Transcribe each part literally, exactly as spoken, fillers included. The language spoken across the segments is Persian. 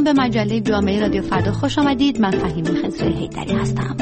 به مجله جامعه رادیو فردا خوش آمدید. من فهیمه خضر حیدری هستم.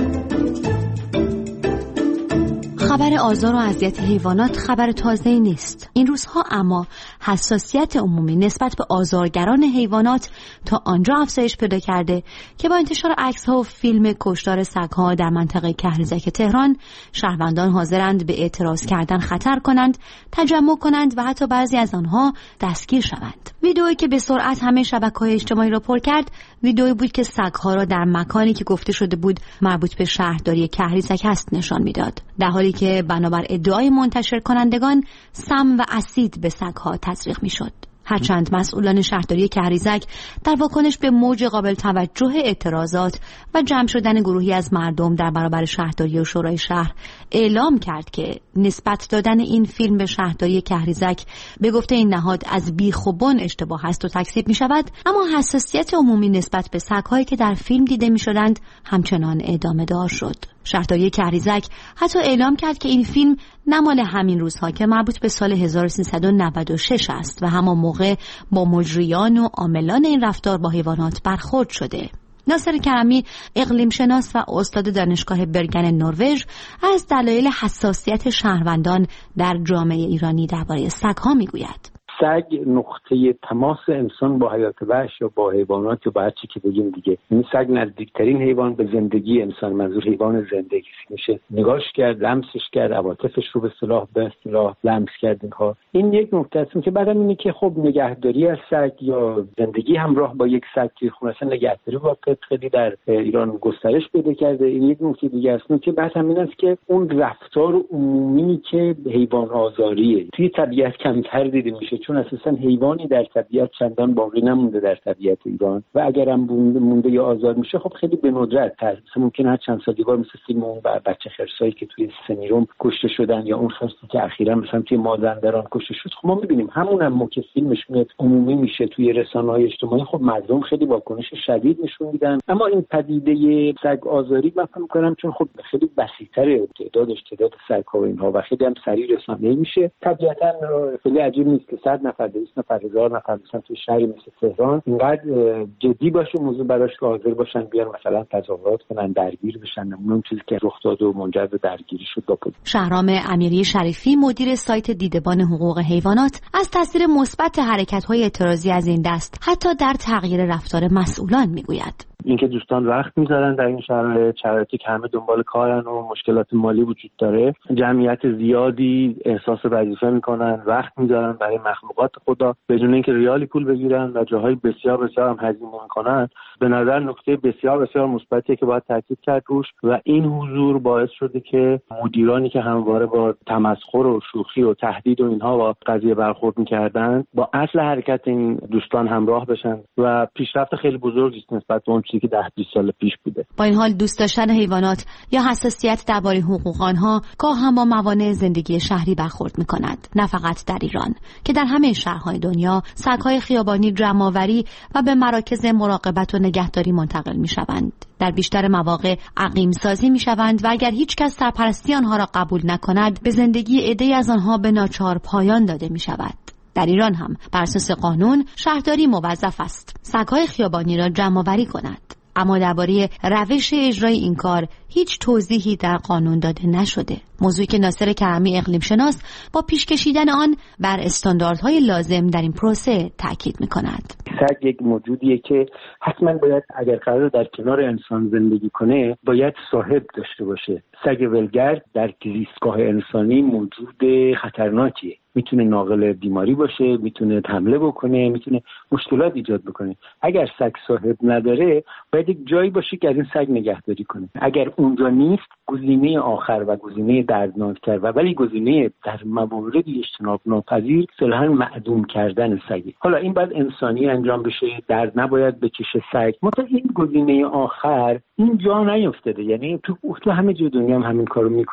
خبر آزار و اذیت حیوانات خبر تازه‌ای نیست. این روزها اما حساسیت عمومی نسبت به آزارگران حیوانات تا آنجا افزایش پیدا کرده که با انتشار عکس‌ها و فیلم کشتار سگ‌ها در منطقه کهریزک تهران، شهروندان حاضرند به اعتراض کردن خطر کنند، تجمع کنند و حتی بعضی از آنها دستگیر شوند. ویدئویی که به سرعت همه شبکه‌های اجتماعی را پر کرد، ویدئویی بود که سگ‌ها را در مکانی که گفته شده بود مربوط به شهرداری کهریزک است نشان می‌داد، در حالی که بنابر ادعای منتشر کنندگان سم و اسید به سگ‌ها تزریق می‌شد. هرچند مسئولان شهرداری کهریزک در واکنش به موج قابل توجه اعتراضات و جمع شدن گروهی از مردم در برابر شهرداری و شورای شهر اعلام کرد که نسبت دادن این فیلم به شهرداری کهریزک به گفته این نهاد از بیخ و بن اشتباه است و تکذیب می شود، اما حساسیت عمومی نسبت به سگ‌هایی که در فیلم دیده می شدند همچنان ادامه دار شد. شهرداری کهریزک حتی اعلام کرد که این فیلم نه مال همین روزها که مربوط به سال هزار و سیصد و نود و شش است و همان موقع با مجریان و عاملان این رفتار با حیوانات برخورد شده. ناصر کرمی، اقلیم شناس و استاد دانشگاه برگن نروژ، از دلایل حساسیت شهروندان در جامعه ایرانی درباره سگ‌ها میگوید. سگ نقطه تماس انسان با حیات وحش یا با حیوانات یا با هر چی که بگیم دیگه. این سگ نزدیکترین حیوان به زندگی انسان، منظور حیوان زندگی میشه. نگاش کرد، لمسش کرد، عواطفش رو به اصطلاح به اصطلاح لمس کرد. اینها این یک نکته است که بعدم اینه که خب نگهداری از سگ یا زندگی همراه با یک سگ که خب مثلا نگهداری واقعا خیلی در ایران گسترش پیدا کرده. این یک نکته دیگه است که بعد همین است که اون رفتار عمومی که حیوان آزاریه توی طبیعت کمتر دیده میشه، چون اساساً حیوانی در طبیعت چندان باقی نمونده در طبیعت ایران و اگرم مونده یا آزاد میشه خب خیلی به ندرت هست. ممکن هر چند سال دیگه مثل فیلم اون بچه خرسایی که توی سنیروم کشته شدن یا اون خرسی که اخیراً مثلا توی مازندران کشته شد، خب ما می‌بینیم همونم هم که فیلمش میاد عمومی میشه توی رسانه‌های اجتماعی، خب مردم خیلی واکنش شدید نشون میدن. اما این پدیده سگ آزاری من فکر می‌کنم چون خب خیلی وسیع‌تره تعدادش، تعداد سگ‌ها و اینها و خیلی هم سریع رسانه‌ای میشه، طبیعتاً خیلی عجیب نیست که صد نفر دویست نفر هزار نفر مثلا توی شهری مثل تهران اینقدر جدی باشه موضوع براش که حاضر باشن بیان مثلا تظاهرات کنن، درگیر بشن. اون چیزی که رخ داد و منجر به درگیری شد با پلیس. شهرام امیری شریفی، مدیر سایت دیدبان حقوق حیوانات، از تاثیر مثبت حرکت‌های اعتراضی از این دست حتی در تغییر رفتار مسئولان میگوید. اینکه دوستان وقت میذارن در این شرایط، شرایطی که همه دنبال کارن و مشکلات مالی وجود داره، جمعیت زیادی احساس وظیفه میکنن، وقت میذارن برای مخلوقات خدا بدون اینکه ریالی پول بگیرن و جاهای بسیار بسیار هم هزینه میکنن. به نظر نکته بسیار بسیار مثبتیه که باید تاکید کرد روش و این حضور باعث شده که مدیرانی که همواره با تمسخر و شوخی و تهدید و اینها با قضیه برخورد میکردن با اصل حرکت این دوستان همراه بشن و پیشرفت خیلی بزرگی است نسبت به اون که ده بیست سال پیش بوده. با این حال دوست داشتن حیوانات یا حساسیت درباره حقوق آنها گاه هم با موانع زندگی شهری برخورد می‌کند، نه فقط در ایران که در همه شهرهای دنیا سگ‌های خیابانی جمع‌آوری و به مراکز مراقبت و نگهداری منتقل می‌شوند. در بیشتر مواقع عقیم سازی می‌شوند و اگر هیچ کس سرپرستی آنها را قبول نکند به زندگی عده‌ای از آنها به ناچار پایان داده می‌شود. در ایران هم بر اساس قانون شهرداری موظف است سگ‌های خیابانی را جمع‌آوری کند، اما درباره روش اجرای این کار هیچ توضیحی در قانون داده نشده. موضوعی که ناصر کرمی، اقلیم شناس، با پیش کشیدن آن بر استانداردهای لازم در این پروسه تاکید می‌کند. سگ یک موجودیه که حتما باید اگر قرار در کنار انسان زندگی کنه باید صاحب داشته باشه. سگ ولگرد در زیستگاه انسانی موجود خطرناکیه، میتونه ناقل بیماری باشه، میتونه حمله بکنه، میتونه مشکلات ایجاد بکنه. اگر سگ صاحب نداره باید یک جایی باشه که از این سگ نگهداری کنه. اگر اونجا نیست گزینه آخر و گزینه دردناکتر و ولی گزینه در مواردی اجتناب ناپذیر صلاحاً معدوم کردن سگی. حالا این باید انسانی انجام بشه، درد نباید بکشه سگ. مثلا این گزینه آخر اینجا نیفتاده، یعنی تو تو همه جای دنیا هم همین کارو میکنن. حتی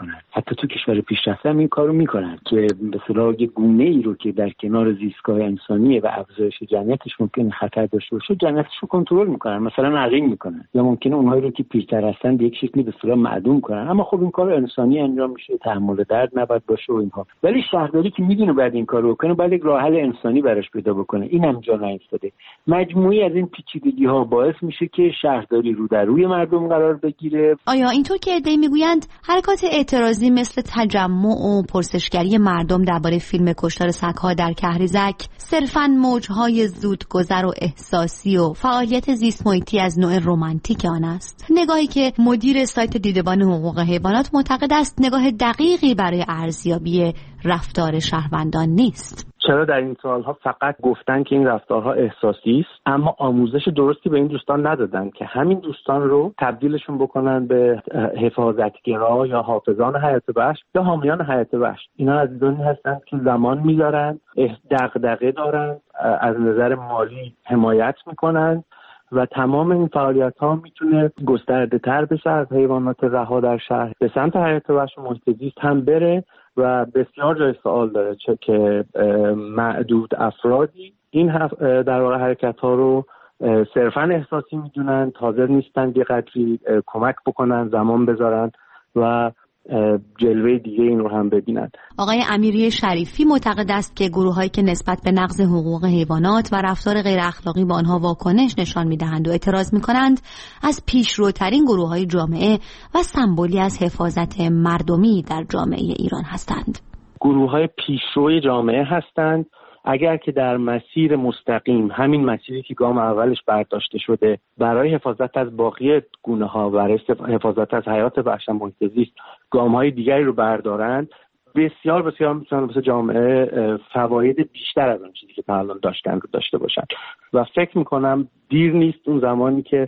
حتی تو کشور پیشرفته هم این کارو میکنن که به اصطلاح یه گونه ای رو که در کنار زیستگاه انسانیه و افزایش جمعیتش ممکن خطر داشته باشه جمعیتش رو کنترل میکنن، مثلا عقیم میکنن، یا ممکنه اونهایی رو که پیرتر هستن به یک شکلی به اصطلاح معدوم کنن. اما خب این کار انسانی انجام میشه، تحمل درد نباید باشه و اینها. ولی شهرداری که میدونه بعد این کارو بکنه باید یک راه حل انسانی براش پیدا بکنه. این هم جا نیفتاده. مجموعی از این پیچیدگی ها باعث میشه که شهرداری رو در روی مردم قرار بگیره. آیا اینطور که عده‌ای میگویند حرکات اعتراضی مثل تجمع و پرسشگری مردم درباره فیلم کشتار سگ‌ها در کهریزک صرفاً موجهای زودگذر و احساسی و فعالیت زیست محیطی از نوع رمانتیک آن است؟ نگاهی که مدیر سایت دیدبان حقوق حیوانات معتقد است نگاه دقیقی برای ارزیابی رفتار شهروندان نیست. چرا در این سالها فقط گفتن که این رفتارها احساسی است، اما آموزش درستی به این دوستان ندادن که همین دوستان رو تبدیلشون بکنن به حفاظتگرا یا حافظان حیات وحش یا حامیان حیات وحش. اینا عزیزانی هستند که زمان میذارن، دغدغه دارن، از نظر مالی حمایت میکنن و تمام این فعالیت ها میتونه گسترده تر بشه، از حیوانات رها در شهر به سمت حیات وحش و محیط زیست هم بره و بسیار جای سوال داره چه که معدود افرادی این در واقع حرکت ها رو صرفاً احساسی میدونن، حاضر نیستن یه قدری کمک بکنن، زمان بذارن و جلوه دیگه این رو هم ببینن. آقای امیری شریفی معتقد است که گروهایی که نسبت به نقض حقوق حیوانات و رفتار غیر اخلاقی با آنها واکنش نشان میدهند و اعتراض میکنند از پیشروترین گروه‌های جامعه و سمبولی از حفاظت مردمی در جامعه ایران هستند. گروه‌های پیشروی جامعه هستند اگر که در مسیر مستقیم، همین مسیری که گام اولش برداشته شده برای حفاظت از باقی گونه‌ها، برای حفاظت از حیات وحش و محیط زیست گام‌های دیگری رو بردارند، بسیار بسیار میتونن واسه جامعه فواید بیشتر از اون چیزی که تا الان داشتن رو داشته باشن و فکر میکنم دیر نیست اون زمانی که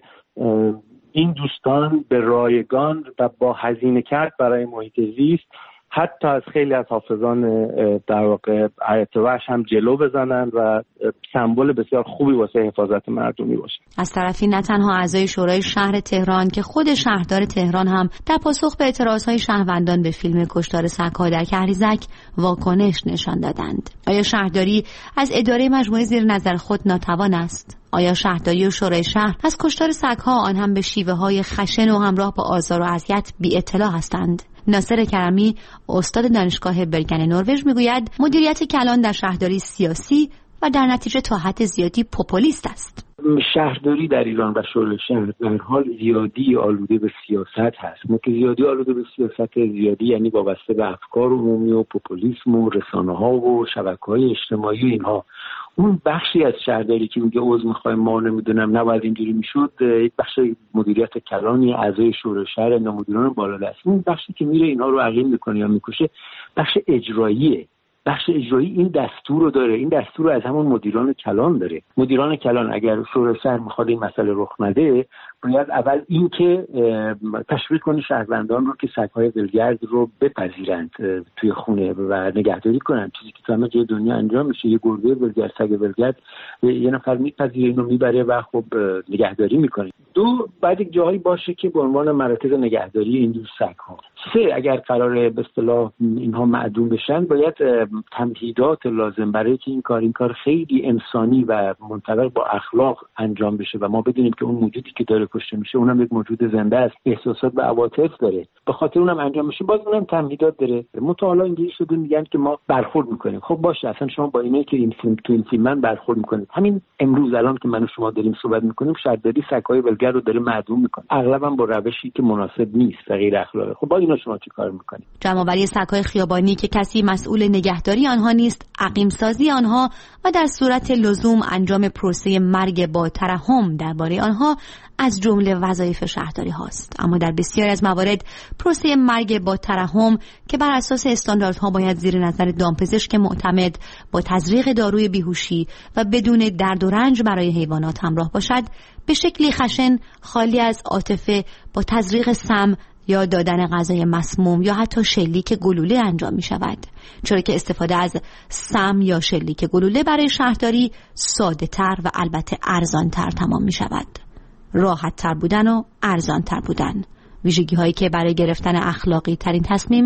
این دوستان به رایگان و با هزینه کرد برای محیط زیست حتی از خیلی از حافظان در واقع حیات وحش هم جلو بزنن و سمبل بسیار خوبی واسه حفاظت مردمی باشه. از طرفی نه تنها اعضای شورای شهر تهران که خود شهردار تهران هم در پاسخ به اعتراضهای شهروندان به فیلم کشتار سگ‌ها در کهریزک واکنش نشان دادند. آیا شهرداری از اداره مجموعه زیر نظر خود ناتوان است؟ آیا شهرداری و شورای شهر از کشتار سگ‌ها آن هم به شیوه‌های خشن و همراه با آزار و اذیت بی اطلاع هستند؟ ناصر کرمی استاد دانشگاه برگن نروژ میگوید مدیریت کلان در شهرداری سیاسی و در نتیجه تا حد زیادی پوپولیست است. شهرداری در ایران و شورای شهر در حال زیادی آلوده به سیاست هست. ما که زیادی آلوده به سیاست زیادی یعنی وابسته به افکار عمومی و پوپولیسم و رسانه‌ها و شبکه‌های اجتماعی و اینها. اون بخشی از شهرداری که میگه عضو میخوایم ما نمیدونم نباید اینجوری میشد، یک بخش مدیریت کلانی اعضای شورای شهر یا مدیران بالا دست، اون بخشی که میره اینها رو عقیم میکنه یا میکشه بخش اجراییه. بخش اجرایی این دستور رو داره، این دستور رو از همون مدیران کلان داره. مدیران کلان اگر شورای شهر میخواد این مسئله رخ نده باید اول این که تشویق کنه شهروندان رو که سگ‌های ولگرد رو بپذیرند توی خونه و نگهداری کنن، چیزی که تو همه جای دنیا انجام میشه. یه گربه ولگرد، سگ ولگرد یه نفر میپذیره اینو میبره و خب نگهداری میکنه. دو، بعد یک جایی باشه که به عنوان مراکز نگهداری این جور سگ‌ها. سه، اگر قراره به اصطلاح اینها معدوم بشن باید تمهیدات لازم برای که این کار این کار خیلی انسانی و منطبق با اخلاق انجام بشه و ما بدونیم که اون موجودی که داره کشته میشه اونم یک موجود زنده است، احساسات و عواطف داره، به خاطر اونم انجام میشه. باز اونم تمهیدات داره. متعالا اینجوری شده میگن که ما برخورد میکنیم. خب باشه، اصلا شما با اینایی که این فیلم تو این فیلم من برخورد میکنید. همین امروز الان که من و شما داریم صحبت میکنیم شهرداری سگ‌های ولگرد رو داره معدوم میکنه، اغلبا با روشی که مناسب نیست و غیر اخلاقی. خب با اینا شما چیکار میکنید؟ جمع‌آوری سگ‌های خیابانی که کسی مسئول نگهداری آنها نیست، عقیم سازی آنها و در صورت لزوم انجام پروسه مرگ با ترحم درباره آنها از جمله وظایف شهرداری هاست. اما در بسیاری از موارد پروسه مرگ با ترحم که بر اساس استانداردها باید زیر نظر دامپزشک معتمد با تزریق داروی بیهوشی و بدون درد و رنج برای حیوانات همراه باشد، به شکلی خشن خالی از عاطفه با تزریق سم یا دادن غذای مسموم یا حتی شلیک گلوله انجام می شود، چرا که استفاده از سم یا شلیک گلوله برای شهرداری ساده تر و البته ارزان تر تمام می شود. راحت تر بودن و ارزان تر بودن، ویژگی هایی که برای گرفتن اخلاقی ترین تصمیم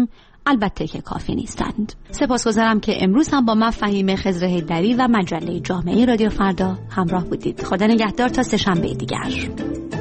البته که کافی نیستند. سپاسگزارم که امروز هم با من فهیم خضر حیدری و مجله جامعه رادیو فردا همراه بودید. خدا نگهدار تا سه شنبه دیگر.